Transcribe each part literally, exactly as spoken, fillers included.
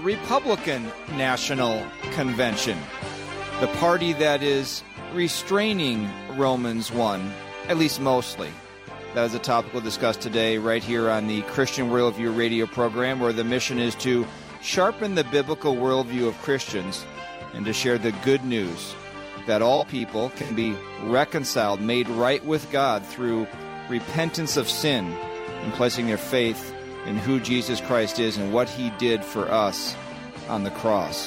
Republican National Convention, the party that is restraining Romans one, at least mostly. That is a topic we'll discuss today right here on the Christian Worldview radio program, where the mission is to sharpen the biblical worldview of Christians and to share the good news that all people can be reconciled, made right with God through repentance of sin and placing their faith in who Jesus Christ is and what he did for us on the cross.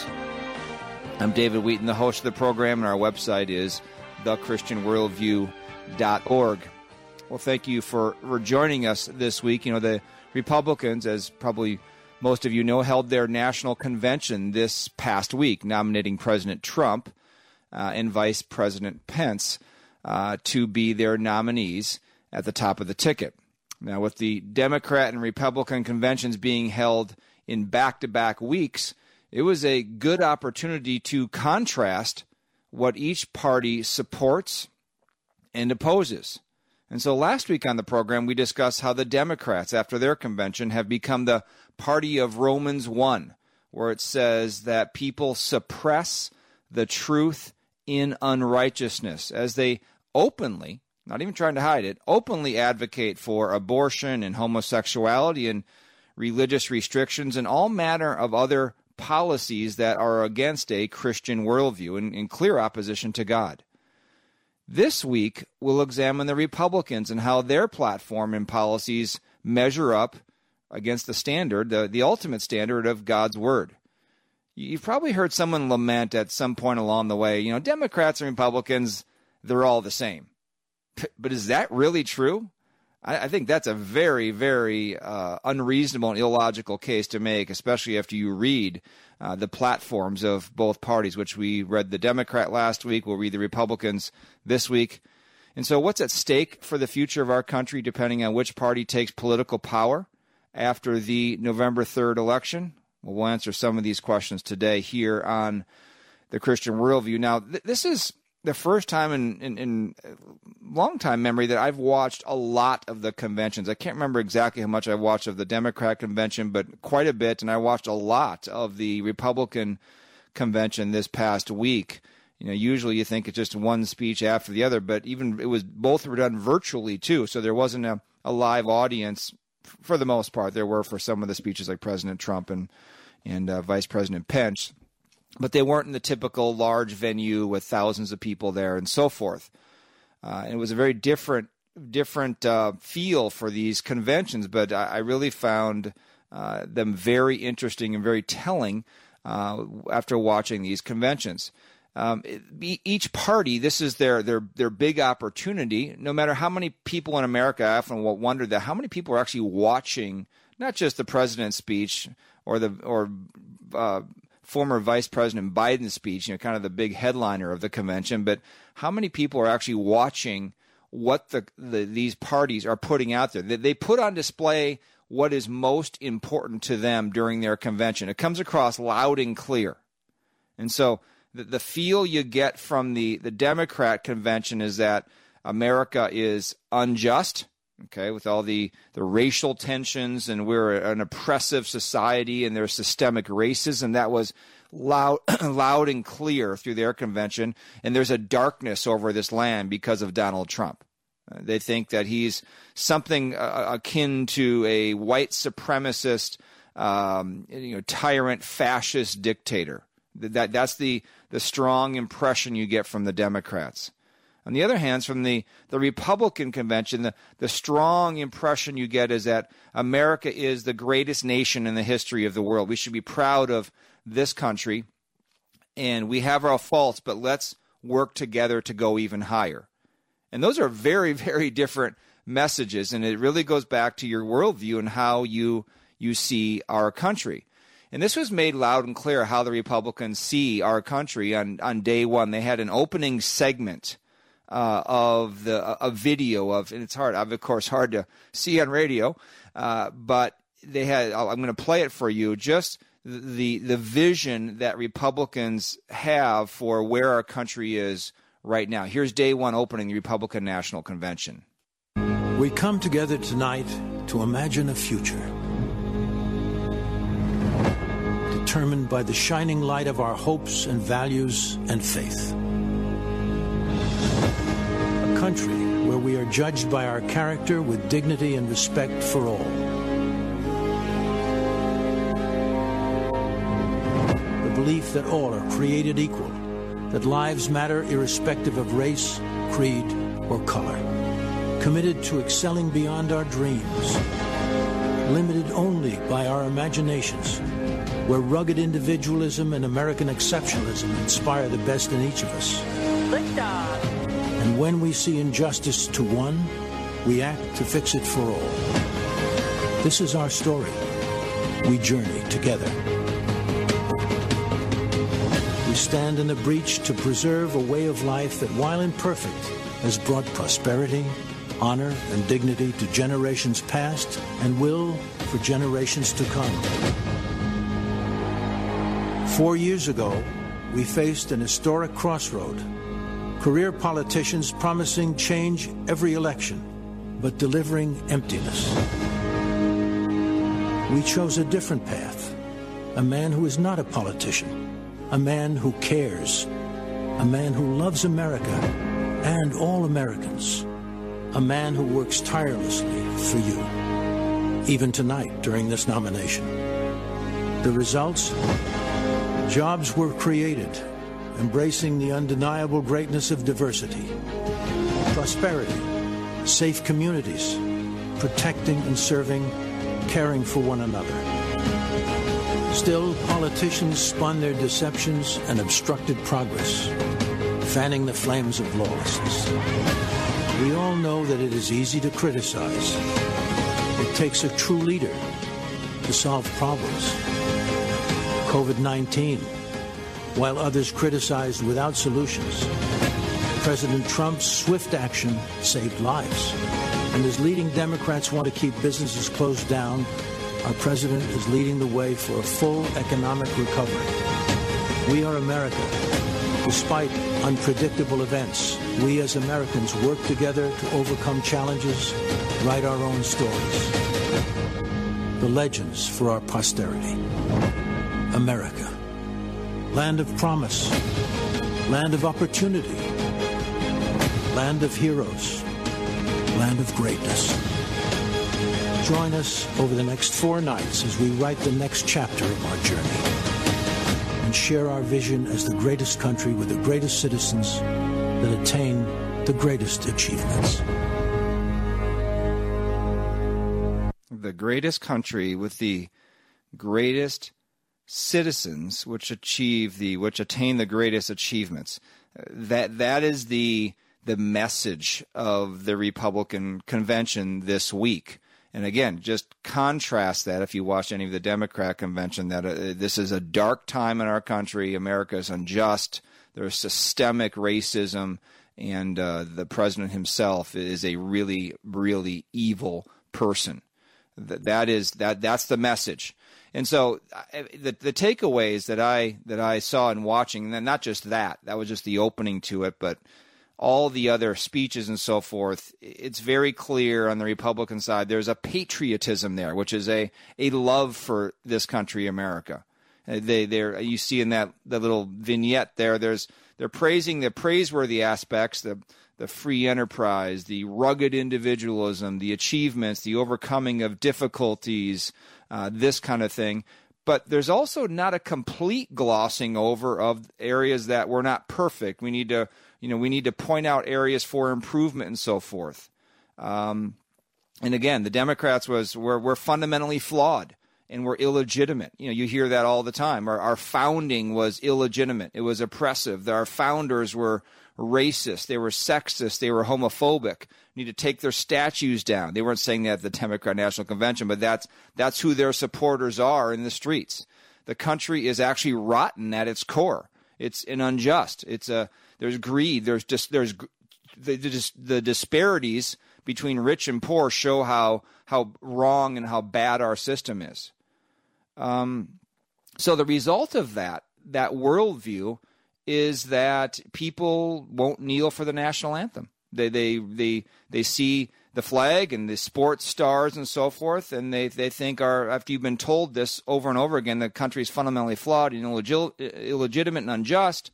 I'm David Wheaton, the host of the program, and our website is the christian worldview dot org. Well, thank you for, for joining us this week. You know, the Republicans, as probably most of you know, held their national convention this past week, nominating President Trump uh, and Vice President Pence uh, to be their nominees at the top of the ticket. Now, with the Democrat and Republican conventions being held in back-to-back weeks, it was a good opportunity to contrast what each party supports and opposes. And so last week on the program, we discussed how the Democrats, after their convention, have become the party of Romans one, where it says that people suppress the truth in unrighteousness as they openly, not even trying to hide it, openly advocate for abortion and homosexuality and religious restrictions and all manner of other policies that are against a Christian worldview and in clear opposition to God. This week, we'll examine the Republicans and how their platform and policies measure up against the standard, the, the ultimate standard of God's Word. You've probably heard someone lament at some point along the way, you know, Democrats and Republicans, they're all the same. But is that really true? I, I think that's a very, very uh, unreasonable and illogical case to make, especially after you read uh, the platforms of both parties, which we read the Democrat last week. We'll read the Republicans this week. And so what's at stake for the future of our country, depending on which party takes political power after the November third election? Well, we'll answer some of these questions today here on the Christian Worldview. Now, th- this is the first time in, in, in long time memory that I've watched a lot of the conventions. I can't remember exactly how much I watched of the Democrat convention, but quite a bit. And I watched a lot of the Republican convention this past week. You know, usually you think it's just one speech after the other, but even it was both were done virtually too. So there wasn't a, a live audience for the most part. There were for some of the speeches like President Trump and, and uh, Vice President Pence. But they weren't in the typical large venue with thousands of people there and so forth. Uh, and it was a very different different uh, feel for these conventions, but I, I really found uh, them very interesting and very telling uh, after watching these conventions. Um, it, each party, this is their, their their big opportunity. No matter how many people in America, I often wonder that how many people are actually watching not just the president's speech or the or uh, former Vice President Biden's speech, you know, kind of the big headliner of the convention, but how many people are actually watching what the, the these parties are putting out there? They, they put on display what is most important to them during their convention. It comes across loud and clear. And so the, the feel you get from the, the Democrat convention is that America is unjust, okay, with all the, the racial tensions, and we're an oppressive society, and there's systemic racism. That was loud, loud and clear through their convention. And there's a darkness over this land because of Donald Trump. Uh, they think that he's something uh, akin to a white supremacist, um, you know, tyrant, fascist dictator. That that's the the strong impression you get from the Democrats. On the other hand, from the, the Republican convention, the, the strong impression you get is that America is the greatest nation in the history of the world. We should be proud of this country, and we have our faults, but let's work together to go even higher. And those are very, very different messages, and it really goes back to your worldview and how you you see our country. And this was made loud and clear how the Republicans see our country on, on day one. They had an opening segment Uh, of the a video of, and it's hard, of course, hard to see on radio, uh, but they had. I'm going to play it for you. Just the the vision that Republicans have for where our country is right now. Here's day one opening the Republican National Convention. We come together tonight to imagine a future, to determined by the shining light of our hopes and values and faith. A country where we are judged by our character with dignity and respect for all. The belief that all are created equal, that lives matter irrespective of race, creed, or color. Committed to excelling beyond our dreams, limited only by our imaginations, where rugged individualism and American exceptionalism inspire the best in each of us. Liftoff. And when we see injustice to one, we act to fix it for all. This is our story. We journey together. We stand in the breach to preserve a way of life that, while imperfect, has brought prosperity, honor, and dignity to generations past and will for generations to come. Four years ago, we faced an historic crossroad. Career politicians promising change every election, but delivering emptiness. We chose a different path. A man who is not a politician. A man who cares. A man who loves America and all Americans. A man who works tirelessly for you, even tonight during this nomination. The results? Jobs were created, embracing the undeniable greatness of diversity. Prosperity, safe communities, protecting and serving, caring for one another. Still, politicians spun their deceptions and obstructed progress, fanning the flames of lawlessness. We all know that it is easy to criticize. It takes a true leader to solve problems. COVID nineteen, while others criticized without solutions, President Trump's swift action saved lives. And as leading Democrats want to keep businesses closed down, our president is leading the way for a full economic recovery. We are America. Despite unpredictable events, we as Americans work together to overcome challenges, write our own stories. The legends for our posterity. America. Land of promise. Land of opportunity. Land of heroes. Land of greatness. Join us over the next four nights as we write the next chapter of our journey and share our vision as the greatest country with the greatest citizens that attain the greatest achievements. The greatest country with the greatest citizens which achieve the which attain the greatest achievements. That that is the the message of the Republican convention this week. And again, just contrast that if you watch any of the Democrat convention, that uh, this is a dark time in our country. America is unjust. There's systemic racism, and uh, the president himself is a really, really evil person. That that is that that's the message. And so the the takeaways that I that I saw in watching, and not just that, that was just the opening to it, but all the other speeches and so forth, it's very clear on the Republican side there's a patriotism there, which is a, a love for this country, America. They they you see in that the little vignette there, there's they're praising the praiseworthy aspects, the the free enterprise, the rugged individualism, the achievements, the overcoming of difficulties, uh, this kind of thing. But there's also not a complete glossing over of areas that were not perfect. We need to, you know, we need to point out areas for improvement and so forth. Um, and again, the Democrats was were were fundamentally flawed and were illegitimate. You know, you hear that all the time. Our, our founding was illegitimate. It was oppressive. Our founders were racist. They were sexist. They were homophobic. Need to take their statues down. They weren't saying that at the Democrat National Convention, but that's that's who their supporters are in the streets. The country is actually rotten at its core. It's an unjust. It's a there's greed. There's just there's the, the the disparities between rich and poor show how how wrong and how bad our system is. Um, so the result of that that worldview is that people won't kneel for the national anthem. They they they they see the flag and the sports stars and so forth, and they they think, are after you've been told this over and over again, the country is fundamentally flawed and illegit- illegitimate and unjust,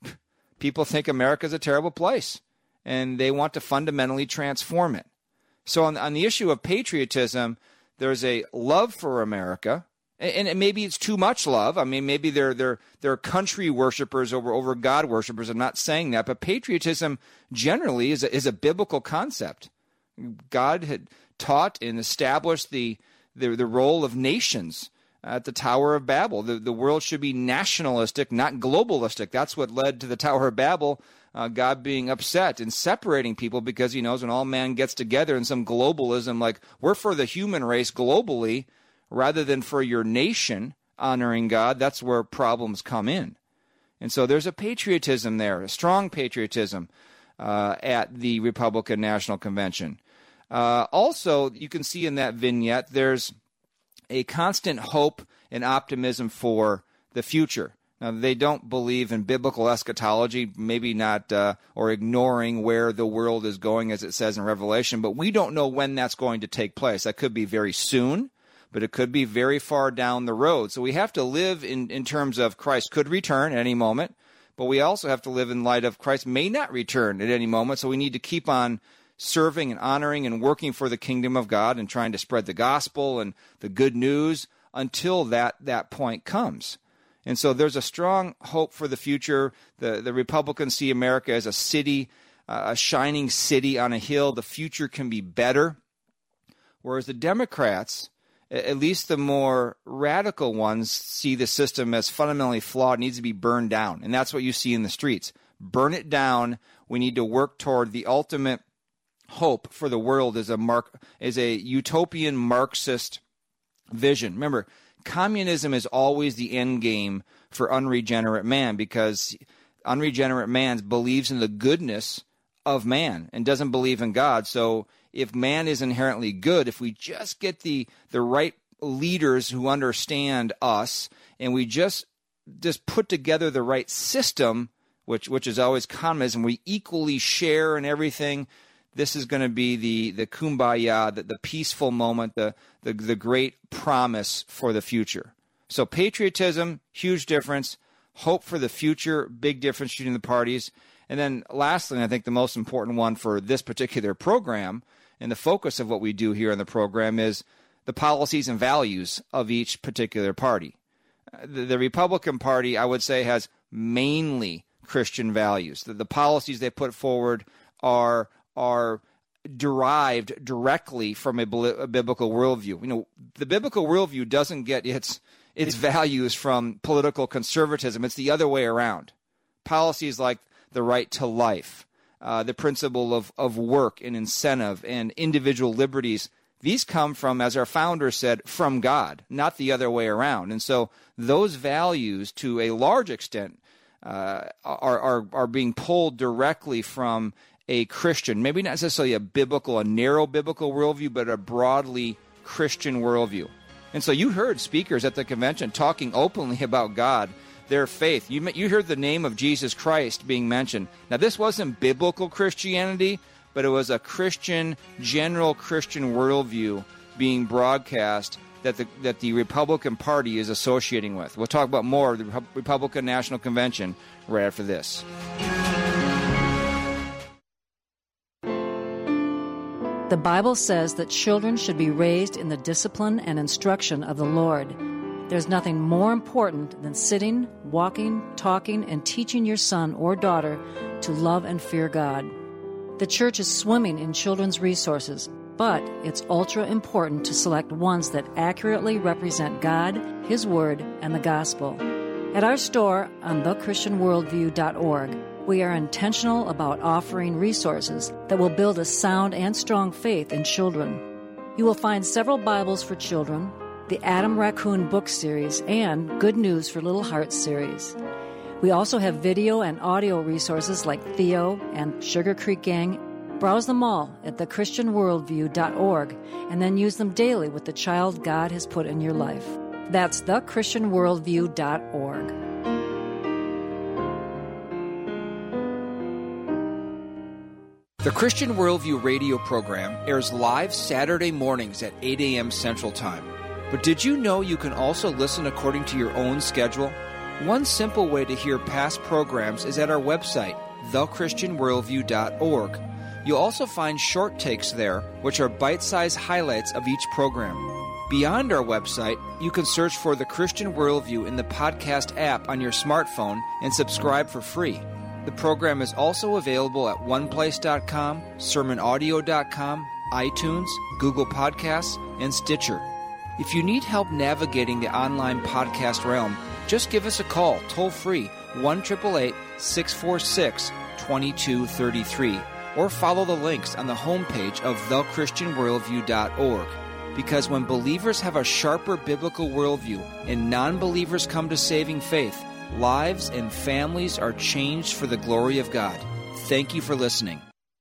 people think America is a terrible place, and they want to fundamentally transform it. So on, on the issue of patriotism, there's a love for America, and, and maybe it's too much love. I mean, maybe they're they're they're country worshipers over over God worshipers. I'm not saying that, but patriotism generally is a, is a biblical concept. God had taught and established the the, the role of nations at the Tower of Babel. The, the world should be nationalistic, not globalistic. That's what led to the Tower of Babel, uh, God being upset and separating people, because he knows when all man gets together in some globalism, like we're for the human race globally rather than for your nation honoring God, that's where problems come in. And so there's a patriotism there, a strong patriotism uh, at the Republican National Convention. Uh, also, you can see in that vignette, there's a constant hope and optimism for the future. Now, they don't believe in biblical eschatology, maybe not, uh, or ignoring where the world is going, as it says in Revelation, but we don't know when that's going to take place. That could be very soon, but it could be very far down the road. So we have to live in, in terms of Christ could return at any moment, but we also have to live in light of Christ may not return at any moment, so we need to keep on serving and honoring and working for the kingdom of God and trying to spread the gospel and the good news until that, that point comes. And so there's a strong hope for the future. The, the Republicans see America as a city, uh, a shining city on a hill. The future can be better. Whereas the Democrats, at least the more radical ones, see the system as fundamentally flawed, needs to be burned down. And that's what you see in the streets. Burn it down. We need to work toward the ultimate hope for the world is a mark is a utopian Marxist vision. Remember, communism is always the end game for unregenerate man, because unregenerate man believes in the goodness of man and doesn't believe in God. So if man is inherently good, if we just get the the right leaders who understand us, and we just just put together the right system, which which is always communism, we equally share in everything. This is going to be the, the kumbaya, the, the peaceful moment, the, the the great promise for the future. So patriotism, huge difference. Hope for the future, big difference between the parties. And then lastly, and I think the most important one for this particular program, and the focus of what we do here on the program, is the policies and values of each particular party. The, the Republican Party, I would say, has mainly Christian values. The, the policies they put forward are are derived directly from a, a biblical worldview. You know, the biblical worldview doesn't get its its values from political conservatism. It's the other way around. Policies like the right to life, uh, the principle of, of work and incentive and individual liberties, these come from, as our founder said, from God, not the other way around. And so those values, to a large extent, uh, are, are are being pulled directly from a Christian, maybe not necessarily a biblical, a narrow biblical worldview, but a broadly Christian worldview. And so you heard speakers at the convention talking openly about God, their faith. You you heard the name of Jesus Christ being mentioned. Now, this wasn't biblical Christianity, but it was a Christian, general Christian worldview being broadcast that the that the Republican Party is associating with. We'll talk about more of the Republican National Convention right after this. The Bible says that children should be raised in the discipline and instruction of the Lord. There's nothing more important than sitting, walking, talking, and teaching your son or daughter to love and fear God. The church is swimming in children's resources, but it's ultra important to select ones that accurately represent God, His Word, and the Gospel. At our store on the christian worldview dot org, we are intentional about offering resources that will build a sound and strong faith in children. You will find several Bibles for children, the Adam Raccoon book series, and Good News for Little Hearts series. We also have video and audio resources like Theo and Sugar Creek Gang. Browse them all at the christian worldview dot org and then use them daily with the child God has put in your life. That's the christian worldview dot org. The Christian Worldview radio program airs live Saturday mornings at eight a.m. Central Time. But did you know you can also listen according to your own schedule? One simple way to hear past programs is at our website, the christian worldview dot org. You'll also find short takes there, which are bite-sized highlights of each program. Beyond our website, you can search for The Christian Worldview in the podcast app on your smartphone and subscribe for free. The program is also available at one place dot com, sermon audio dot com, iTunes, Google Podcasts, and Stitcher. If you need help navigating the online podcast realm, just give us a call toll-free, one eight eight eight, six four six, two two three three, or follow the links on the homepage of the christian worldview dot org. Because when believers have a sharper biblical worldview and non-believers come to saving faith, lives and families are changed for the glory of God. Thank you for listening.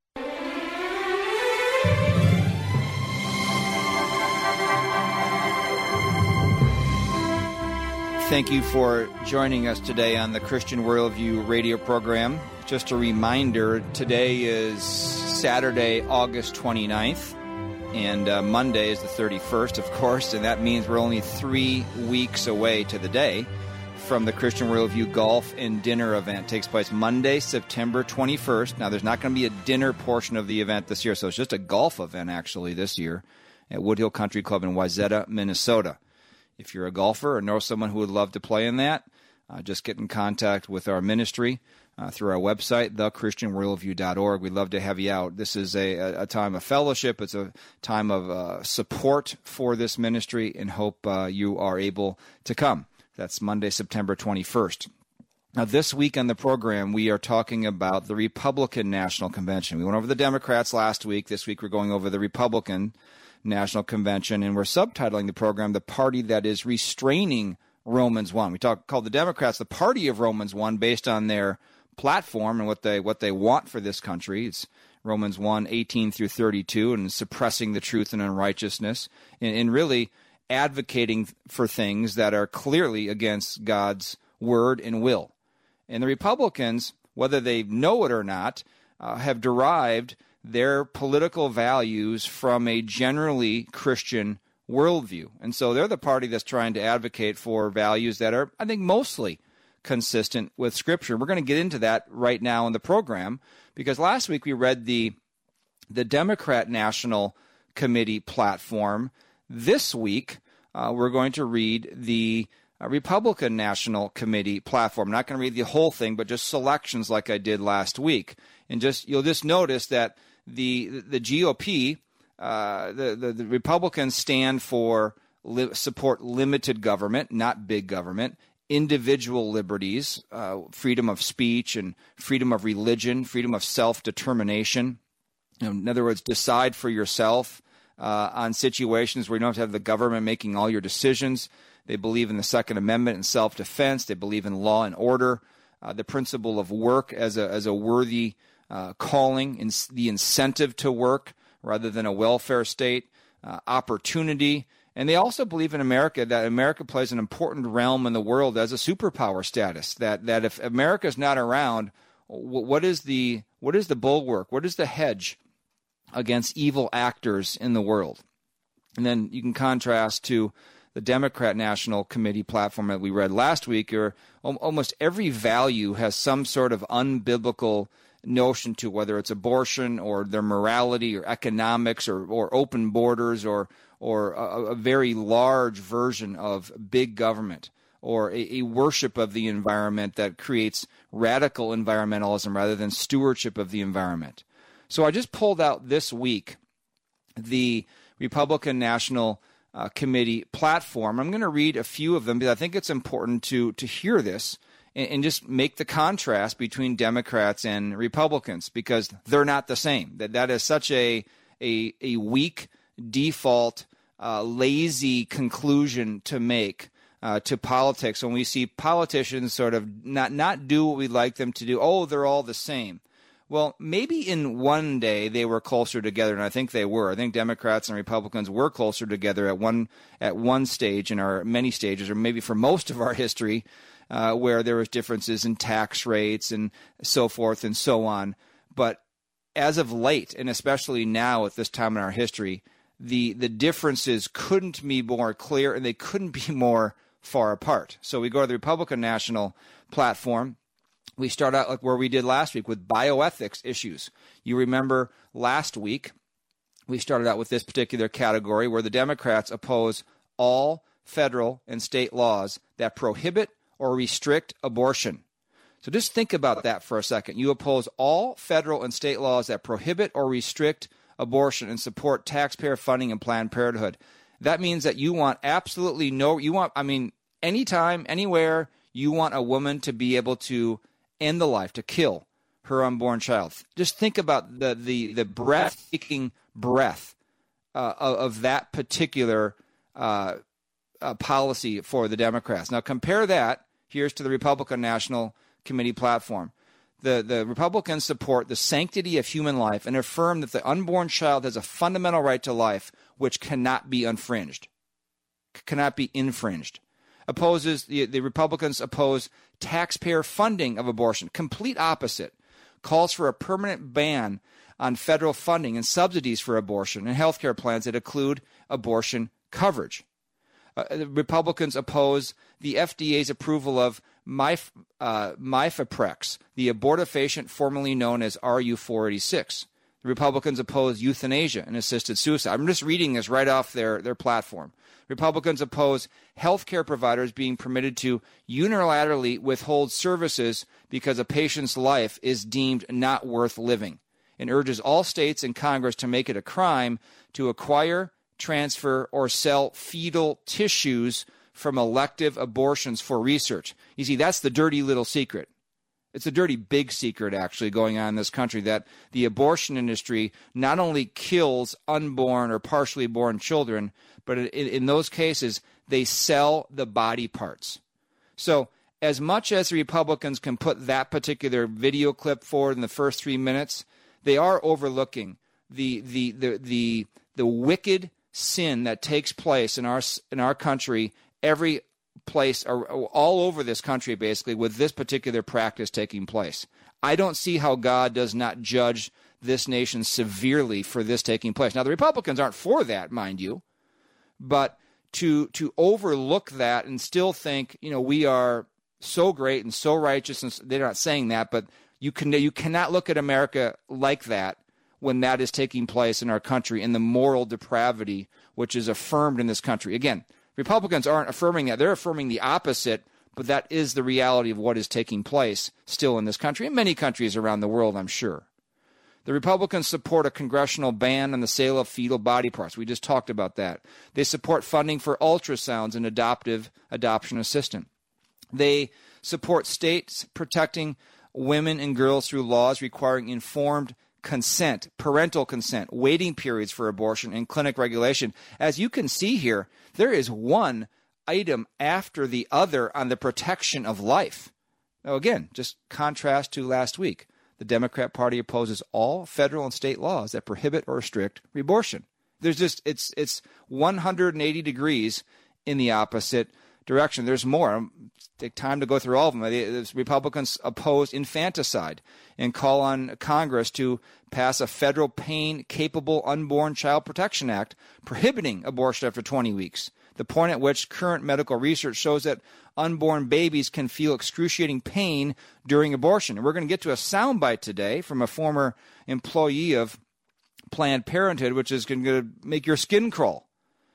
Thank you for joining us today on the Christian Worldview radio program. Just a reminder, today is Saturday, August twenty-ninth, and uh, Monday is the thirty-first, of course, and that means we're only three weeks away to the day from the Christian Worldview Golf and Dinner event. It takes place Monday, September twenty-first. Now, there's not going to be a dinner portion of the event this year, so it's just a golf event, actually, this year at Woodhill Country Club in Wayzata, Minnesota. If you're a golfer or know someone who would love to play in that, uh, just get in contact with our ministry uh, through our website, the christian worldview dot org. We'd love to have you out. This is a, a time of fellowship. It's a time of uh, support for this ministry, and hope uh, you are able to come. That's Monday, September twenty-first. Now, this week on the program, we are talking about the Republican National Convention. We went over the Democrats last week. This week, we're going over the Republican National Convention, and we're subtitling the program, The Party That Is Restraining Romans one. We talk, called the Democrats the party of Romans one based on their platform and what they what they want for this country. It's Romans one, eighteen through thirty-two, and suppressing the truth and unrighteousness, and, and really advocating for things that are clearly against God's word and will. And the Republicans, whether they know it or not, uh, have derived their political values from a generally Christian worldview. And so they're the party that's trying to advocate for values that are, I think, mostly consistent with Scripture. We're going to get into that right now in the program, because last week we read the, the Democrat National Committee platform. This week, uh, we're going to read the uh, Republican National Committee platform. I'm not going to read the whole thing, but just selections like I did last week. And just you'll just notice that the the G O P, uh, the, the the Republicans stand for li- support limited government, not big government, individual liberties, uh, freedom of speech and freedom of religion, freedom of self-determination. You know, in other words, decide for yourself uh, on situations where you don't have to have the government making all your decisions. They believe in the Second Amendment and self-defense. They believe in law and order, uh, the principle of work as a as a worthy uh, calling, in the incentive to work rather than a welfare state, uh, opportunity. And they also believe in America, that America plays an important realm in the world as a superpower status, that that if America is not around, what is the what is the bulwark? What is the hedge against evil actors in the world? And then you can contrast to the Democrat National Committee platform that we read last week, or almost every value has some sort of unbiblical notion to, whether it's abortion or their morality or economics or, or open borders or or a, a very large version of big government, or a, a worship of the environment that creates radical environmentalism rather than stewardship of the environment. So I just pulled out this week the Republican National uh, Committee platform. I'm going to read a few of them because I think it's important to to hear this and, and just make the contrast between Democrats and Republicans, because they're not the same. That that is such a a, a weak default, uh, lazy conclusion to make uh, to politics when we see politicians sort of not not do what we'd like them to do. Oh, they're all the same. Well, maybe in one day they were closer together, and I think they were. I think Democrats and Republicans were closer together at one at one stage in our many stages, or maybe for most of our history, uh, where there was differences in tax rates and so forth and so on. But as of late, and especially now at this time in our history, the the differences couldn't be more clear, and they couldn't be more far apart. So we go to the Republican National platform. We start out like where we did last week with bioethics issues. You remember last week, we started out with this particular category where the Democrats oppose all federal and state laws that prohibit or restrict abortion. So just think about that for a second. You oppose all federal and state laws that prohibit or restrict abortion and support taxpayer funding and Planned Parenthood. That means that you want absolutely no, you want, I mean, anytime, anywhere, you want a woman to be able to end the life, to kill her unborn child. Just think about the the, the breathtaking breath uh, of, of that particular uh, uh, policy for the Democrats. Now compare that, here's to the Republican National Committee platform. The, the Republicans support the sanctity of human life and affirm that the unborn child has a fundamental right to life which cannot be infringed. Cannot be infringed. Opposes the, the Republicans oppose taxpayer funding of abortion. Complete opposite. Calls for a permanent ban on federal funding and subsidies for abortion and health care plans that include abortion coverage. Uh, the Republicans oppose the F D A's approval of Mif, uh, Mifeprex, the abortifacient formerly known as R U four eighty-six. The Republicans oppose euthanasia and assisted suicide. I'm just reading this right off their, their platform. Republicans oppose healthcare providers being permitted to unilaterally withhold services because a patient's life is deemed not worth living, and urges all states and Congress to make it a crime to acquire, transfer, or sell fetal tissues from elective abortions for research. You see, that's the dirty little secret. It's a dirty big secret, actually, going on in this country, that the abortion industry not only kills unborn or partially born children, but in, in those cases, they sell the body parts. So as much as the Republicans can put that particular video clip forward in the first three minutes, they are overlooking the the the the, the wicked sin that takes place in our in our country every place, or all over this country, basically, with this particular practice taking place. I don't see how God does not judge this nation severely for this taking place. Now, the Republicans aren't for that, mind you, but to to overlook that and still think, you know, we are so great and so righteous, and they're not saying that, but you can you cannot look at America like that when that is taking place in our country and the moral depravity which is affirmed in this country. Again, Republicans aren't affirming that. They're affirming the opposite, but that is the reality of what is taking place still in this country and many countries around the world, I'm sure. The Republicans support a congressional ban on the sale of fetal body parts. We just talked about that. They support funding for ultrasounds and adoptive adoption assistance. They support states protecting women and girls through laws requiring informed consent, parental consent, waiting periods for abortion, and clinic regulation. As you can see here, there is one item after the other on the protection of life. Now, again, just contrast to last week. The Democrat Party opposes all federal and state laws that prohibit or restrict abortion. There's just, it's it's one hundred eighty degrees in the opposite direction. There's more. It'll take time to go through all of them. The Republicans oppose infanticide and call on Congress to pass a federal pain-capable unborn child protection act prohibiting abortion after twenty weeks, the point at which current medical research shows that unborn babies can feel excruciating pain during abortion. And we're going to get to a soundbite today from a former employee of Planned Parenthood, which is going to make your skin crawl.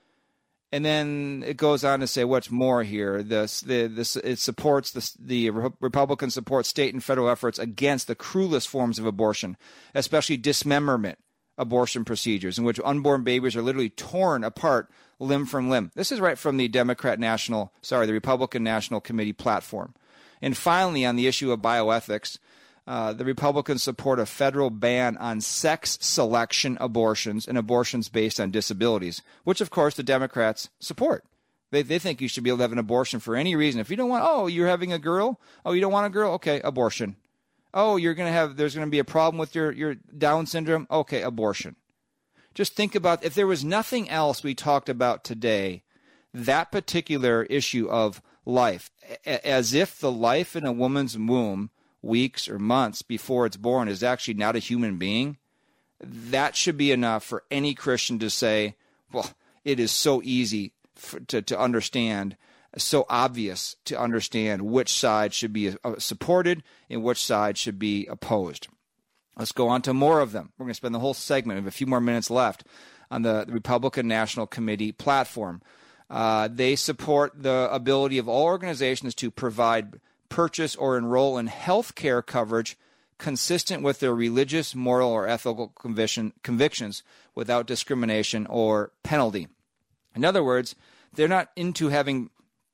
And then it goes on to say what's more here. This, the, this, it supports the, the Republicans support state and federal efforts against the cruelest forms of abortion, especially dismemberment abortion procedures, in which unborn babies are literally torn apart limb from limb. This is right from the Democrat National, sorry, the Republican National Committee platform. And finally, on the issue of bioethics, uh, the Republicans support a federal ban on sex selection abortions and abortions based on disabilities, which, of course, the Democrats support. They they think you should be able to have an abortion for any reason. If you don't want, oh, you're having a girl? Oh, you don't want a girl? Okay, abortion. Oh, you're going to have, there's going to be a problem with your, your Down syndrome? Okay, abortion. Just think about, if there was nothing else we talked about today, that particular issue of life, as if the life in a woman's womb weeks or months before it's born is actually not a human being, that should be enough for any Christian to say, well, it is so easy for, to, to understand, so obvious to understand which side should be uh, supported and which side should be opposed. Let's go on to more of them. We're going to spend the whole segment, we have a few more minutes left, on the, the Republican National Committee platform. Uh, they support the ability of all organizations to provide, purchase, or enroll in health care coverage consistent with their religious, moral, or ethical conviction, convictions without discrimination or penalty. In other words, they're not into having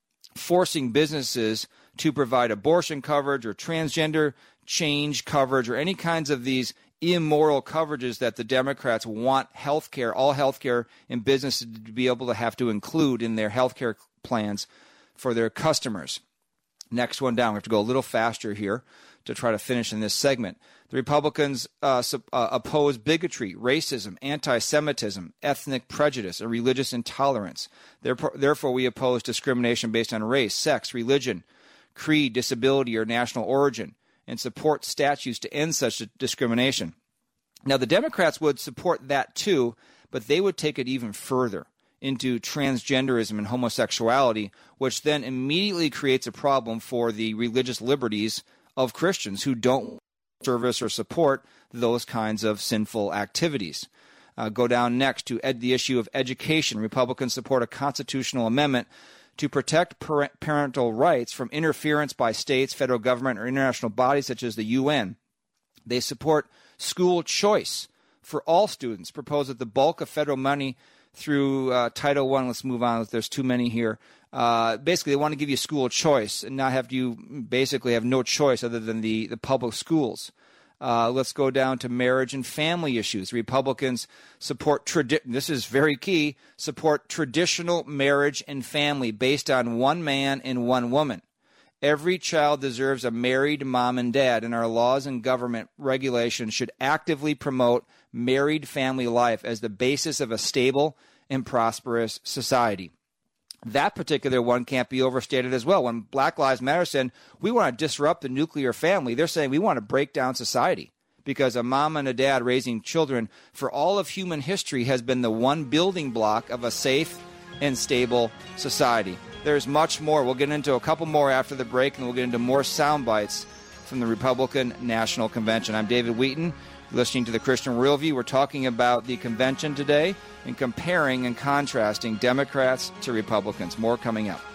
forcing businesses to provide abortion coverage or transgender change coverage or any kinds of these immoral coverages that the Democrats want healthcare, all healthcare and businesses to be able to have to include in their healthcare plans for their customers. Next one down. We have to go a little faster here to try to finish in this segment. The Republicans uh, uh, oppose bigotry, racism, anti-Semitism, ethnic prejudice, and religious intolerance. Therefore, we oppose discrimination based on race, sex, religion, creed, disability, or national origin, and support statutes to end such discrimination. Now, the Democrats would support that too, but they would take it even further into transgenderism and homosexuality, which then immediately creates a problem for the religious liberties of Christians who don't service or support those kinds of sinful activities. Uh, go down next to ed- the issue of education. Republicans support a constitutional amendment to protect par- parental rights from interference by states, federal government, or international bodies such as the U N. They support school choice for all students, propose that the bulk of federal money through uh, Title One, let's move on, there's too many here. Uh, basically, they want to give you school choice and not have you basically have no choice other than the, the public schools. Uh, let's go down to marriage and family issues. Republicans support, tradi- this is very key, support traditional marriage and family based on one man and one woman. Every child deserves a married mom and dad, and our laws and government regulations should actively promote married family life as the basis of a stable and prosperous society. That particular one can't be overstated as well. When Black Lives Matter said, we want to disrupt the nuclear family, they're saying we want to break down society because a mom and a dad raising children for all of human history has been the one building block of a safe and stable society. There's much more. We'll get into a couple more after the break, and we'll get into more sound bites from the Republican National Convention. I'm David Wheaton. You're listening to the Christian Worldview. We're talking about the convention today and comparing and contrasting Democrats to Republicans. More coming up.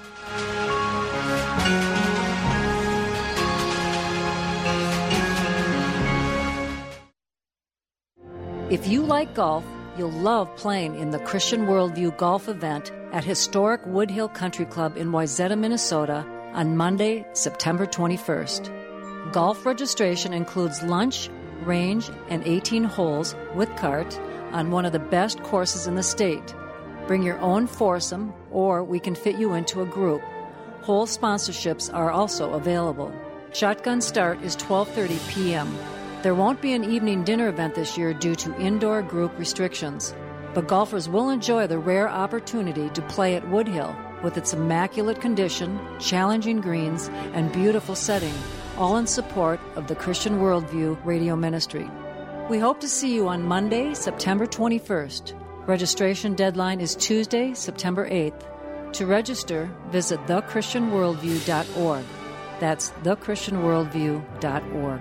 If you like golf, you'll love playing in the Christian Worldview golf event at historic Woodhill Country Club in Wayzata, Minnesota on Monday, September twenty-first. Golf registration includes lunch, range, and eighteen holes with cart on one of the best courses in the state. Bring your own foursome, or we can fit you into a group. Hole sponsorships are also available. Shotgun start is twelve thirty p.m. There won't be an evening dinner event this year due to indoor group restrictions, but golfers will enjoy the rare opportunity to play at Woodhill with its immaculate condition, challenging greens, and beautiful setting, all in support of the Christian Worldview radio ministry. We hope to see you on Monday, September twenty-first. Registration deadline is Tuesday, September eighth. To register, visit the christian worldview dot org. That's the christian worldview dot org.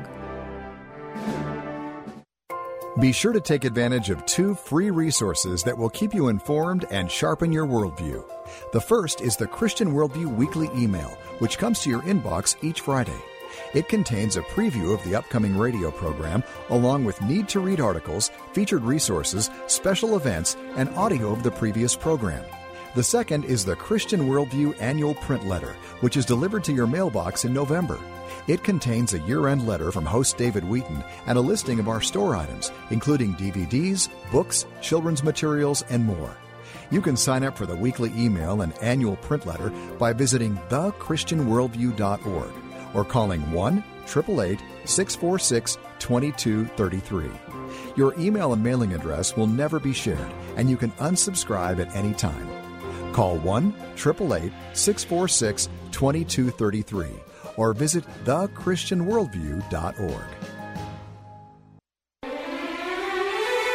Be sure to take advantage of two free resources that will keep you informed and sharpen your worldview. The first is the Christian Worldview Weekly Email, which comes to your inbox each Friday. It contains a preview of the upcoming radio program, along with need-to-read articles, featured resources, special events, and audio of the previous program. The second is the Christian Worldview Annual Print Letter, which is delivered to your mailbox in November. It contains a year-end letter from host David Wheaton and a listing of our store items, including D V Ds, books, children's materials, and more. You can sign up for the weekly email and annual print letter by visiting the christian worldview dot org or calling one eight eight eight, six four six, two two three three. Your email and mailing address will never be shared, and you can unsubscribe at any time. Call one eight eight eight, six four six, two two three three or visit the christian worldview dot org.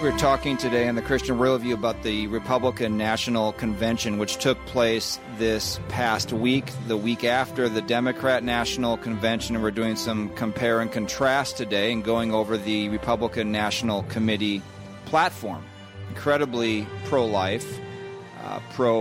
We're talking today on the Christian Worldview about the Republican National Convention, which took place this past week, the week after the Democrat National Convention. And we're doing some compare and contrast today and going over the Republican National Committee platform. Incredibly pro-life, uh,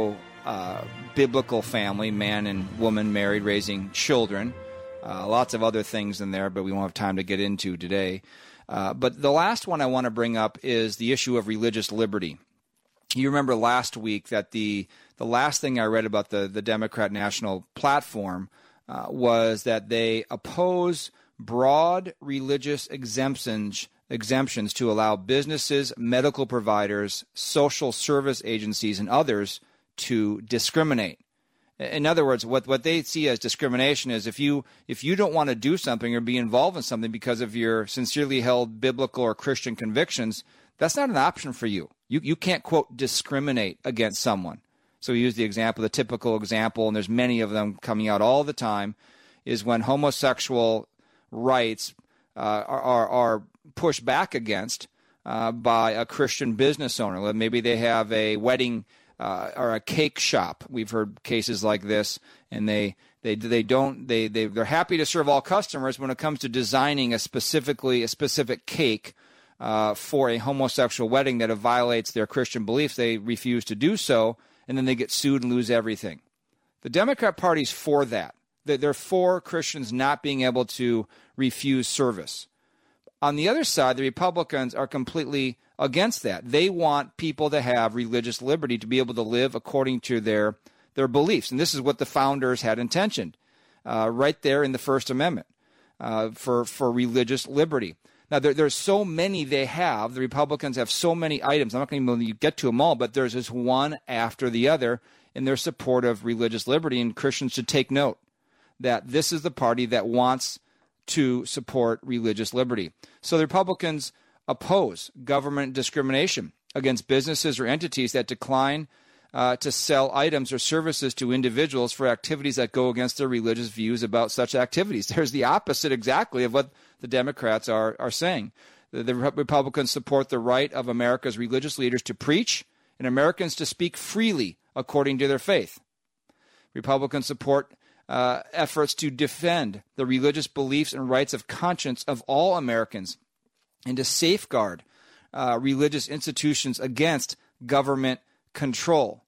pro-biblical uh, family, man and woman married, raising children. Uh, lots of other things in there, but we won't have time to get into today. Uh, but the last one I want to bring up is the issue of religious liberty. You remember last week that the the last thing I read about the, the Democrat National Platform uh, was that they oppose broad religious exemptions exemptions to allow businesses, medical providers, social service agencies, and others to discriminate. In other words, what, what they see as discrimination is if you if you don't want to do something or be involved in something because of your sincerely held biblical or Christian convictions, that's not an option for you. You you can't, quote, discriminate against someone. So we use the example, the typical example, and there's many of them coming out all the time, is when homosexual rights uh, are, are, are pushed back against uh, by a Christian business owner. Maybe they have a wedding Uh, or a cake shop. We've heard cases like this, and they they they don't they they they're happy to serve all customers. When it comes to designing a specifically a specific cake uh, for a homosexual wedding that violates their Christian beliefs, they refuse to do so, and then they get sued and lose everything. The Democrat Party's for that. They're for Christians not being able to refuse service. On the other side, the Republicans are completely against that. They want people to have religious liberty, to be able to live according to their their beliefs. And this is what the founders had intentioned uh, right there in the First Amendment uh, for, for religious liberty. Now, there, there's so many they have. The Republicans have so many items. I'm not going to get to them all, but there's just one after the other in their support of religious liberty. And Christians should take note that this is the party that wants to support religious liberty. So the Republicans oppose government discrimination against businesses or entities that decline uh, to sell items or services to individuals for activities that go against their religious views about such activities. There's the opposite exactly of what the Democrats are, are saying. The, the Republicans support the right of America's religious leaders to preach and Americans to speak freely according to their faith. Republicans support uh, efforts to defend the religious beliefs and rights of conscience of all Americans and to safeguard uh, religious institutions against government control.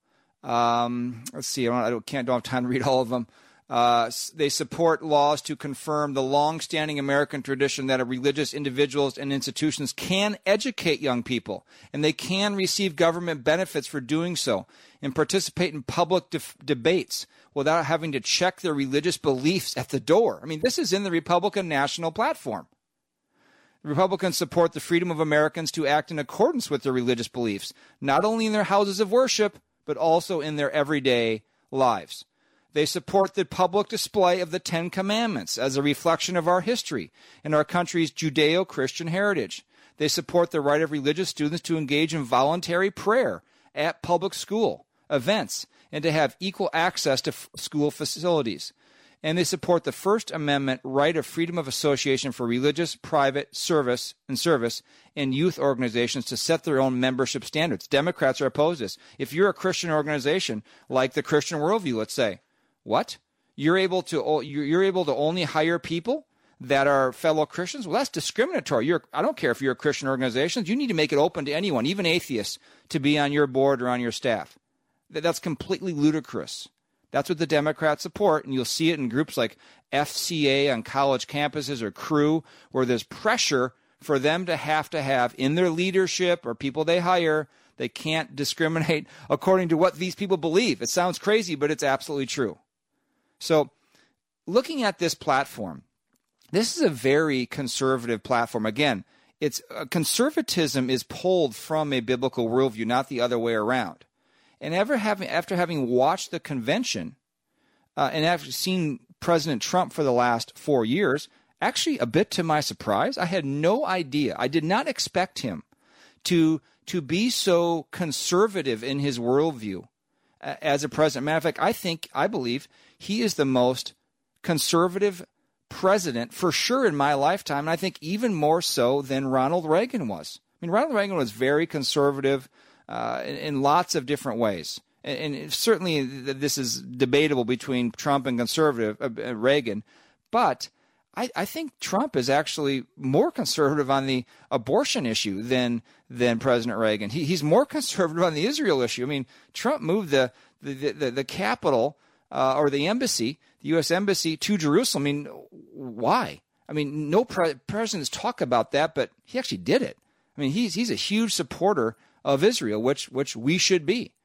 Um, let's see, I don't, I don't, can't, don't have time to read all of them. Uh, they support laws to confirm the long-standing American tradition that religious individuals and institutions can educate young people, and they can receive government benefits for doing so, and participate in public de- debates without having to check their religious beliefs at the door. I mean, this is in the Republican National Platform. Republicans support the freedom of Americans to act in accordance with their religious beliefs, not only in their houses of worship, but also in their everyday lives. They support the public display of the Ten Commandments as a reflection of our history and our country's Judeo-Christian heritage. They support the right of religious students to engage in voluntary prayer at public school events and to have equal access to f- school facilities. And they support the First Amendment right of freedom of association for religious, private service and service and youth organizations to set their own membership standards. Democrats are opposed to this. If you're a Christian organization like the Christian Worldview, let's say, what? You're able to you're able to only hire people that are fellow Christians? Well, that's discriminatory. You're, I don't care if you're a Christian organization. You need to make it open to anyone, even atheists, to be on your board or on your staff. That's completely ludicrous. That's what the Democrats support, and you'll see it in groups like F C A on college campuses or Crew, where there's pressure for them to have to have in their leadership or people they hire, they can't discriminate according to what these people believe. It sounds crazy, but it's absolutely true. So looking at this platform, this is a very conservative platform. Again, it's uh, conservatism is pulled from a biblical worldview, not the other way around. And ever having, after having watched the convention uh, and after seen President Trump for the last four years, actually a bit to my surprise, I had no idea. I did not expect him to, to be so conservative in his worldview uh, as a president. Matter of fact, I think, I believe he is the most conservative president for sure in my lifetime, and I think even more so than Ronald Reagan was. I mean, Ronald Reagan was very conservative uh, in, in lots of different ways. And, and certainly this is debatable between Trump and conservative uh, Reagan. But I, I think Trump is actually more conservative on the abortion issue than than President Reagan. He, he's more conservative on the Israel issue. I mean, Trump moved the the the, the capital uh, or the embassy, the U S embassy, to Jerusalem. I mean, why? I mean, no pre- presidents talk about that, but he actually did it. I mean, he's he's a huge supporter of Israel, which which we should be.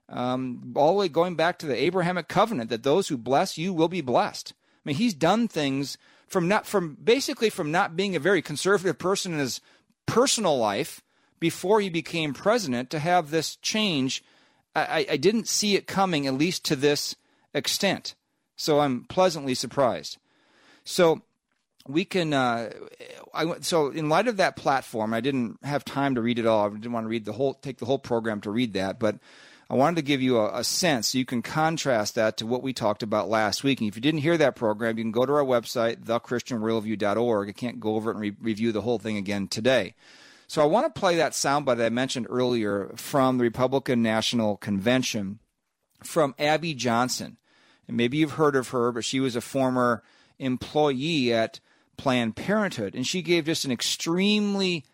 Um, all the way going back to the Abrahamic covenant, that those who bless you will be blessed. I mean, he's done things from not from basically from not being a very conservative person in his personal life before he became president to have this change. I, I didn't see it coming, at least to this extent. So I'm pleasantly surprised. So we can. Uh, I so in light of that platform, I didn't have time to read it all. I didn't want to read the whole, take the whole program to read that, but I wanted to give you a, a sense so you can contrast that to what we talked about last week. And if you didn't hear that program, you can go to our website, the christian worldview dot org. I can't go over it and re- review the whole thing again today. So I want to play that soundbite that I mentioned earlier from the Republican National Convention from Abby Johnson. And maybe you've heard of her, but she was a former employee at Planned Parenthood. And she gave just an extremely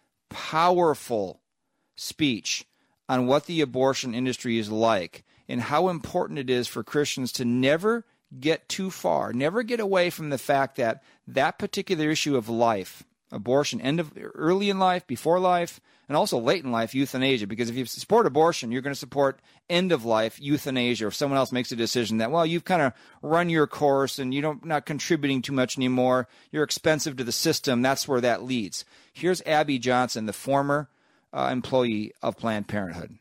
powerful speech on what the abortion industry is like and how important it is for Christians to never get too far, never get away from the fact that that particular issue of life, abortion, end of early in life, before life, and also late in life, euthanasia. Because if you support abortion, you're going to support end of life euthanasia. If someone else makes a decision that, well, you've kind of run your course and you don't not contributing too much anymore, you're expensive to the system, that's where that leads. Here's Abby Johnson, the former Uh, employee of Planned Parenthood.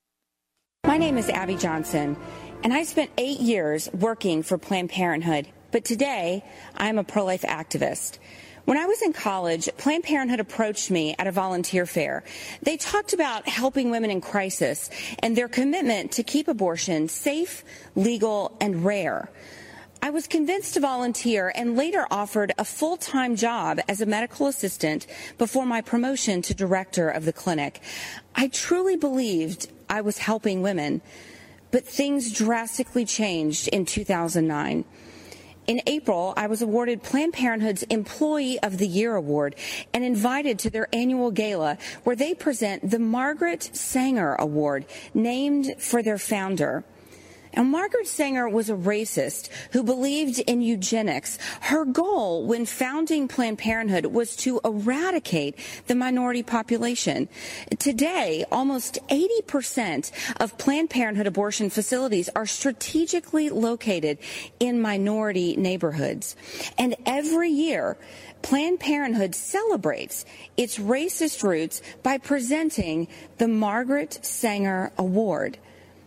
My name is Abby Johnson, and I spent eight years working for Planned Parenthood, but today I'm a pro-life activist. When I was in college, Planned Parenthood approached me at a volunteer fair. They talked about helping women in crisis and their commitment to keep abortion safe, legal, and rare. I was convinced to volunteer and later offered a full-time job as a medical assistant before my promotion to director of the clinic. I truly believed I was helping women, but things drastically changed in two thousand nine. In April, I was awarded Planned Parenthood's Employee of the Year Award and invited to their annual gala where they present the Margaret Sanger Award, named for their founder. And Margaret Sanger was a racist who believed in eugenics. Her goal when founding Planned Parenthood was to eradicate the minority population. Today, almost eighty percent of Planned Parenthood abortion facilities are strategically located in minority neighborhoods. And every year, Planned Parenthood celebrates its racist roots by presenting the Margaret Sanger Award.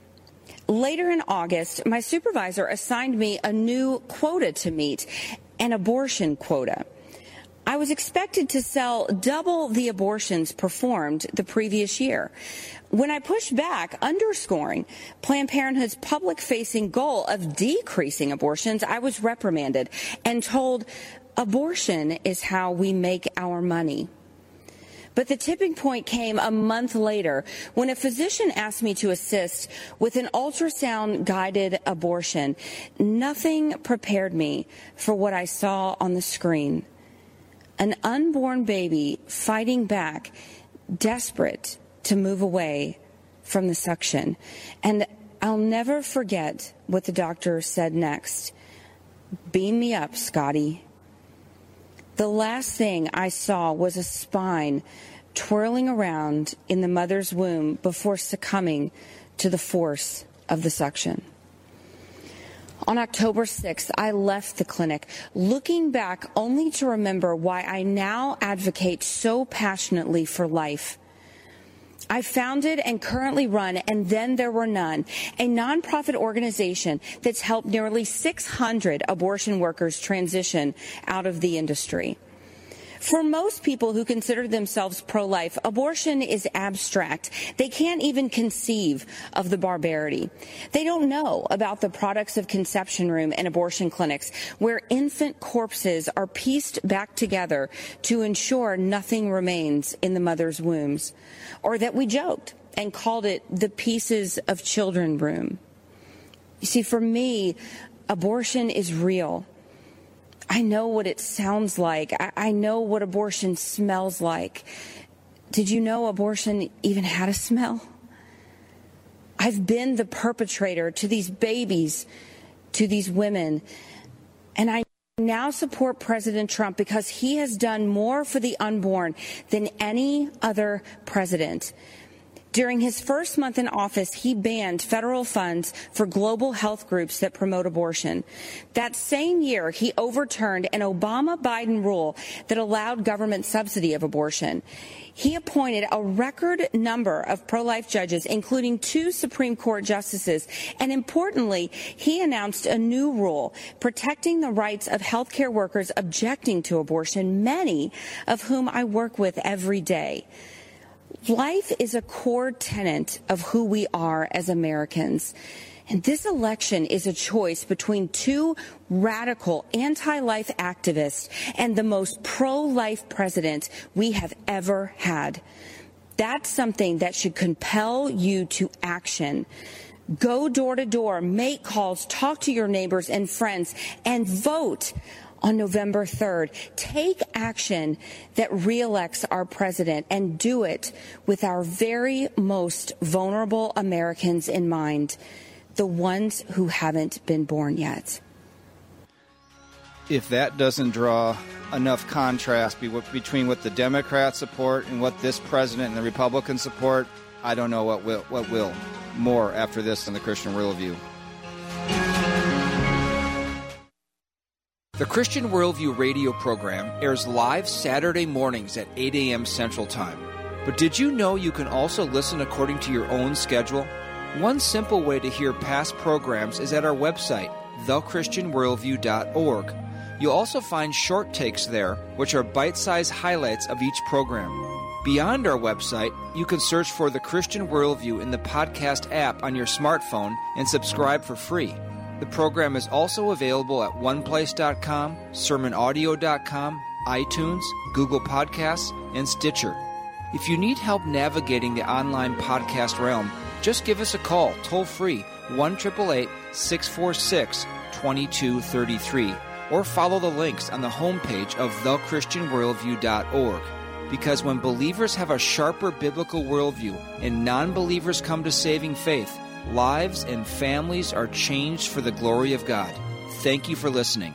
Later in August, my supervisor assigned me a new quota to meet, an abortion quota. I was expected to sell double the abortions performed the previous year. When I pushed back, underscoring Planned Parenthood's public-facing goal of decreasing abortions, I was reprimanded and told, "Abortion is how we make our money." But the tipping point came a month later when a physician asked me to assist with an ultrasound-guided abortion. Nothing prepared me for what I saw on the screen. An unborn baby fighting back, desperate to move away from the suction. And I'll never forget what the doctor said next. "Beam me up, Scotty." The last thing I saw was a spine twirling around in the mother's womb before succumbing to the force of the suction. On October sixth, I left the clinic, looking back only to remember why I now advocate so passionately for life. I founded and currently run And Then There Were None, a nonprofit organization that's helped nearly six hundred abortion workers transition out of the industry. For most people who consider themselves pro-life, abortion is abstract. They can't even conceive of the barbarity. They don't know about the products of conception room and abortion clinics where infant corpses are pieced back together to ensure nothing remains in the mother's wombs, or that we joked and called it the pieces of children room. You see, for me, abortion is real. I know what it sounds like. I, I know what abortion smells like. Did you know abortion even had a smell? I've been the perpetrator to these babies, to these women, and I now support President Trump because he has done more for the unborn than any other president. During his first month in office, he banned federal funds for global health groups that promote abortion. That same year, he overturned an Obama-Biden rule that allowed government subsidy of abortion. He appointed a record number of pro-life judges, including two Supreme Court justices. And importantly, he announced a new rule protecting the rights of healthcare workers objecting to abortion, many of whom I work with every day. Life is a core tenet of who we are as Americans. And this election is a choice between two radical anti-life activists and the most pro-life president we have ever had. That's something that should compel you to action. Go door to door, make calls, talk to your neighbors and friends, and vote on November third. Take action that reelects our president, and do it with our very most vulnerable Americans in mind, the ones who haven't been born yet. If that doesn't draw enough contrast be- between what the Democrats support and what this president and the Republicans support, I don't know what will. What will. More after this on the Christian Worldview. The Christian Worldview radio program airs live Saturday mornings at eight a.m. Central Time. But did you know you can also listen according to your own schedule? One simple way to hear past programs is at our website, the christian worldview dot org. You'll also find short takes there, which are bite-sized highlights of each program. Beyond our website, you can search for The Christian Worldview in the podcast app on your smartphone and subscribe for free. The program is also available at one place dot com, sermon audio dot com, iTunes, Google Podcasts, and Stitcher. If you need help navigating the online podcast realm, just give us a call toll-free one eight eight eight, six four six, two two three three or follow the links on the homepage of the christian worldview dot org. Because when believers have a sharper biblical worldview and non-believers come to saving faith, lives and families are changed for the glory of God. Thank you for listening.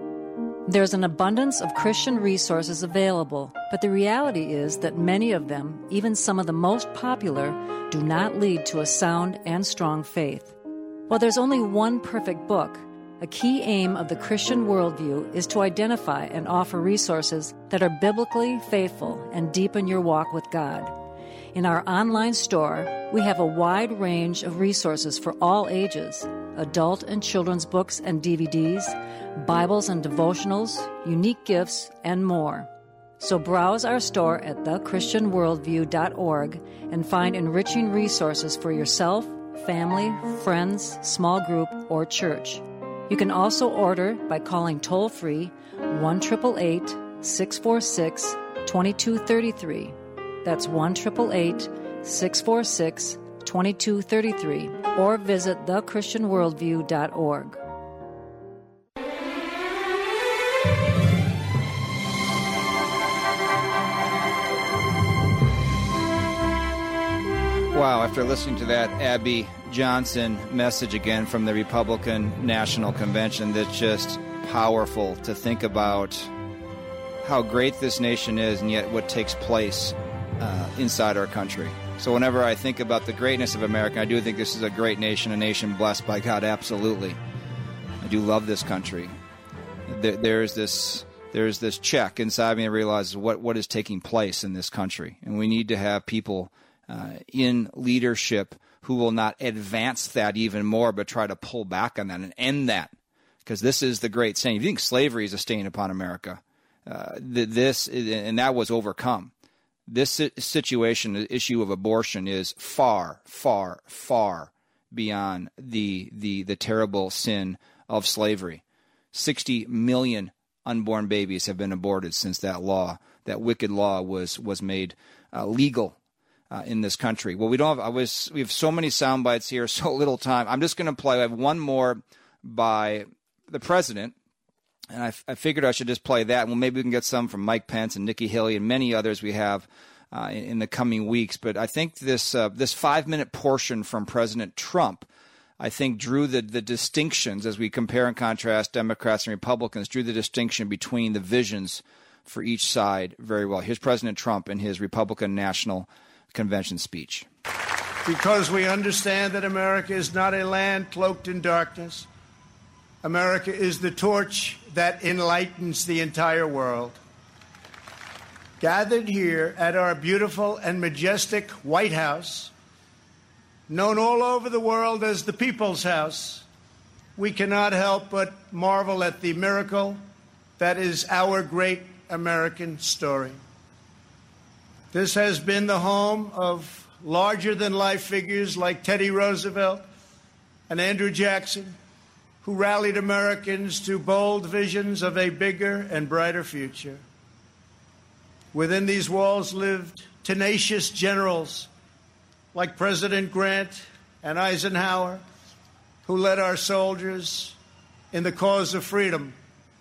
There's an abundance of Christian resources available, but the reality is that many of them, even some of the most popular, do not lead to a sound and strong faith. While there's only one perfect book, a key aim of the Christian worldview is to identify and offer resources that are biblically faithful and deepen your walk with God. In our online store, we have a wide range of resources for all ages, adult and children's books and D V Ds, Bibles and devotionals, unique gifts, and more. So browse our store at the christian worldview dot org and find enriching resources for yourself, family, friends, small group, or church. You can also order by calling toll-free one eight eight eight, six four six, two two three three. That's one eight eight eight, six four six, two two three three, or visit the christian worldview dot org. Wow, after listening to that Abby Johnson message again from the Republican National Convention, that's just powerful to think about how great this nation is and yet what takes place uh, inside our country. So whenever I think about the greatness of America, I do think this is a great nation, a nation blessed by God, absolutely. I do love this country. There, there's this there's this check inside me that realizes what, what is taking place in this country. And we need to have people uh, in leadership who will not advance that even more, but try to pull back on that and end that. Because this is the great saying. If you think slavery is a stain upon America, uh, this, and that was overcome. This situation, the issue of abortion, is far, far, far beyond the the the terrible sin of slavery. sixty million unborn babies have been aborted since that law, that wicked law, was was made uh, legal uh, in this country. Well, we don't have. I was. We have so many sound bites here, so little time. I'm just going to play. I have one more by the president, and I, I figured I should just play that. Well, maybe we can get some from Mike Pence and Nikki Haley and many others we have uh, in, in the coming weeks. But I think this uh, this five minute portion from President Trump, I think, drew the, the distinctions as we compare and contrast Democrats and Republicans, drew the distinction between the visions for each side very well. Here's President Trump in his Republican National Convention speech. Because we understand that America is not a land cloaked in darkness. America is the torch that enlightens the entire world. Gathered here at our beautiful and majestic White House, known all over the world as the People's House, we cannot help but marvel at the miracle that is our great American story. This has been the home of larger-than-life figures like Teddy Roosevelt and Andrew Jackson, who rallied Americans to bold visions of a bigger and brighter future. Within these walls lived tenacious generals like President Grant and Eisenhower, who led our soldiers in the cause of freedom.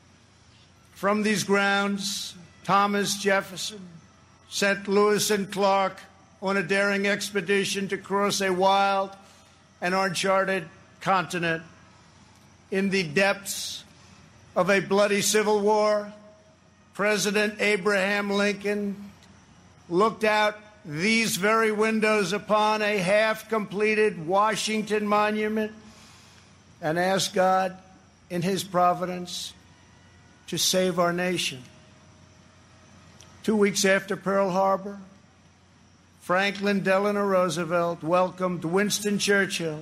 From these grounds, Thomas Jefferson sent Lewis and Clark on a daring expedition to cross a wild and uncharted continent. In the depths of a bloody civil war, President Abraham Lincoln looked out these very windows upon a half-completed Washington Monument and asked God, in his providence, to save our nation. Two weeks after Pearl Harbor, Franklin Delano Roosevelt welcomed Winston Churchill,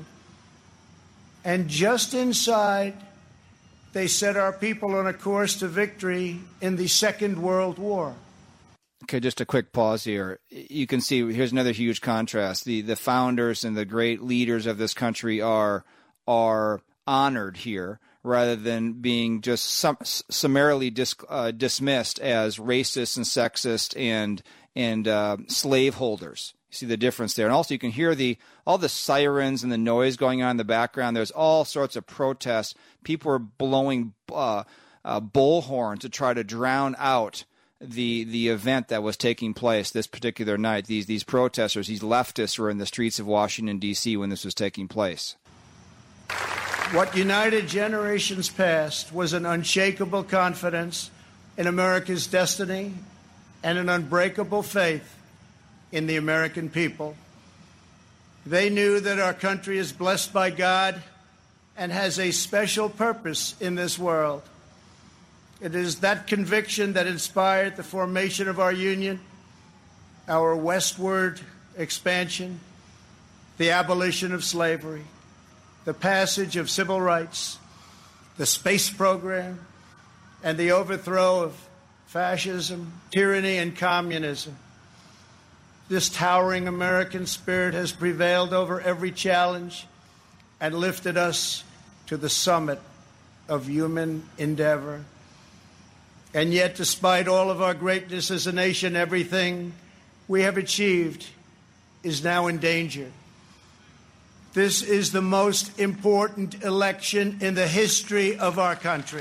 and just inside, they set our people on a course to victory in the Second World War. Okay, just a quick pause here. You can see here's another huge contrast. The the founders and the great leaders of this country are are honored here rather than being just sum, summarily dis, uh, dismissed as racist and sexist and and uh, slaveholders. You see the difference there. And also you can hear the all the sirens and the noise going on in the background. There's all sorts of protests. People are blowing uh, uh, bullhorns to try to drown out the the event that was taking place this particular night. These these protesters, these leftists, were in the streets of Washington, D C when this was taking place. What united generations past was an unshakable confidence in America's destiny and an unbreakable faith in the American people. They knew that our country is blessed by God and has a special purpose in this world. It is that conviction that inspired the formation of our union, our westward expansion, the abolition of slavery, the passage of civil rights, the space program, and the overthrow of fascism, tyranny, and communism. This towering American spirit has prevailed over every challenge and lifted us to the summit of human endeavor. And yet, despite all of our greatness as a nation, everything we have achieved is now in danger. This is the most important election in the history of our country.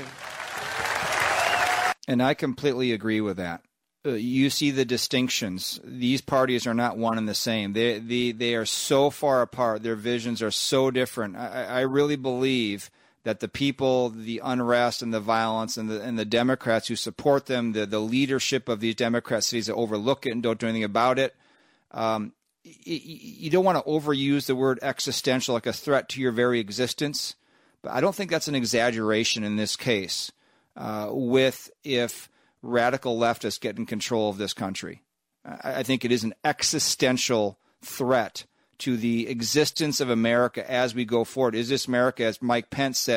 And I completely agree with that. Uh, you see the distinctions. These parties are not one and the same. They, they, they are so far apart. Their visions are so different. I, I really believe that the people, the unrest and the violence and the and the Democrats who support them, the, the leadership of these Democrat cities that overlook it and don't do anything about it, um, y- you don't want to overuse the word existential like a threat to your very existence. But I don't think that's an exaggeration in this case uh, with if radical leftists get in control of this country. I, I think it is an existential threat to the existence of America as we go forward. Is this America, as Mike Pence said,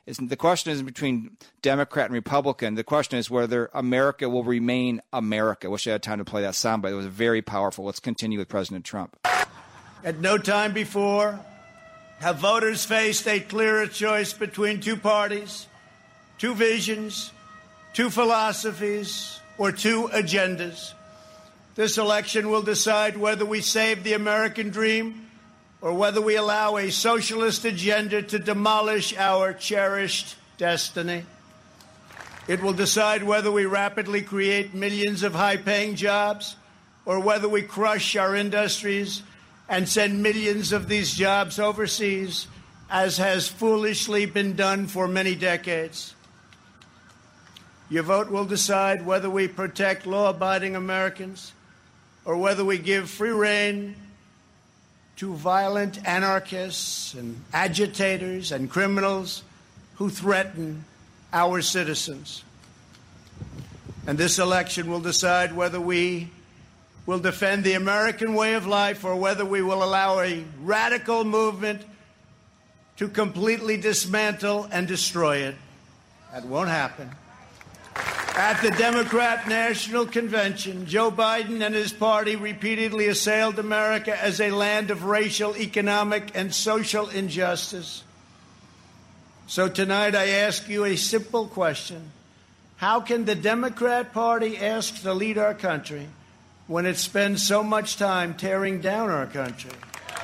It's, the question isn't between Democrat and Republican. The question is whether America will remain America. I wish I had time to play that soundbite. It was very powerful. Let's continue with President Trump. At no time before have voters faced a clearer choice between two parties, two visions, two philosophies, or two agendas. This election will decide whether we save the American dream or whether we allow a socialist agenda to demolish our cherished destiny. It will decide whether we rapidly create millions of high-paying jobs or whether we crush our industries and send millions of these jobs overseas, as has foolishly been done for many decades. Your vote will decide whether we protect law-abiding Americans or whether we give free rein to violent anarchists and agitators and criminals who threaten our citizens. And this election will decide whether we will defend the American way of life or whether we will allow a radical movement to completely dismantle and destroy it. That won't happen. At the Democrat National Convention, Joe Biden and his party repeatedly assailed America as a land of racial, economic, and social injustice. So tonight I ask you a simple question. How can the Democrat Party ask to lead our country when it spends so much time tearing down our country?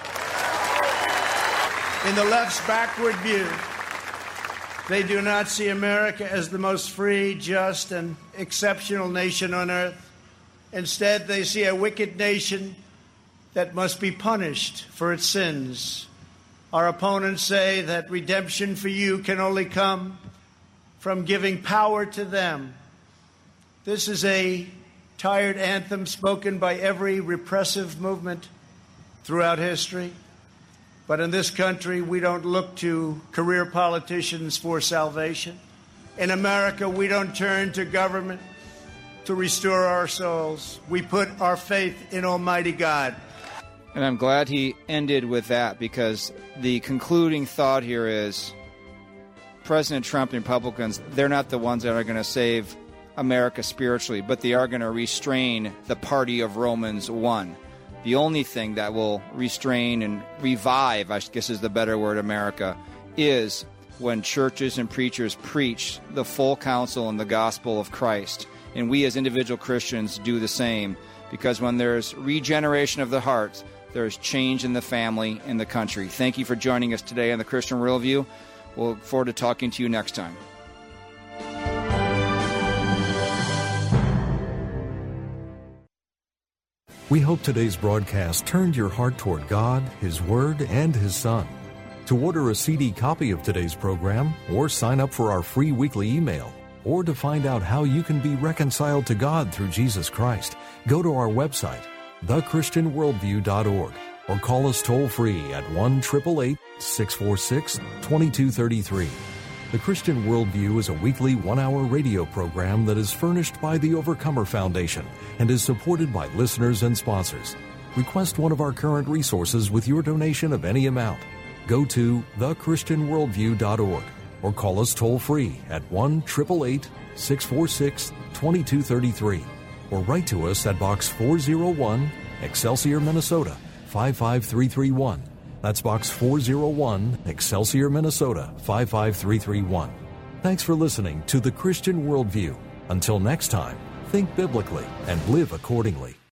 In the left's backward view, they do not see America as the most free, just, and exceptional nation on earth. Instead, they see a wicked nation that must be punished for its sins. Our opponents say that redemption for you can only come from giving power to them. This is a tired anthem spoken by every repressive movement throughout history. But in this country, we don't look to career politicians for salvation. In America, we don't turn to government to restore our souls. We put our faith in Almighty God. And I'm glad he ended with that, because the concluding thought here is President Trump and Republicans, they're not the ones that are going to save America spiritually, but they are going to restrain the party of Romans one. The only thing that will restrain and revive, I guess is the better word, America, is when churches and preachers preach the full counsel and the gospel of Christ. And we as individual Christians do the same, because when there's regeneration of the heart, there's change in the family, in the country. Thank you for joining us today on the Christian Worldview. We'll look forward to talking to you next time. We hope today's broadcast turned your heart toward God, His Word, and His Son. To order a C D copy of today's program, or sign up for our free weekly email, or to find out how you can be reconciled to God through Jesus Christ, go to our website, the christian worldview dot org, or call us toll-free at one eight eight eight, six four six, two two three three. The Christian Worldview is a weekly one-hour radio program that is furnished by the Overcomer Foundation and is supported by listeners and sponsors. Request one of our current resources with your donation of any amount. Go to the christian worldview dot org or call us toll-free at one eight eight eight, six four six, two two three three, or write to us at Box four oh one, Excelsior, Minnesota, five five three three one. That's Box four oh one, Excelsior, Minnesota, five five three three one. Thanks for listening to The Christian Worldview. Until next time, think biblically and live accordingly.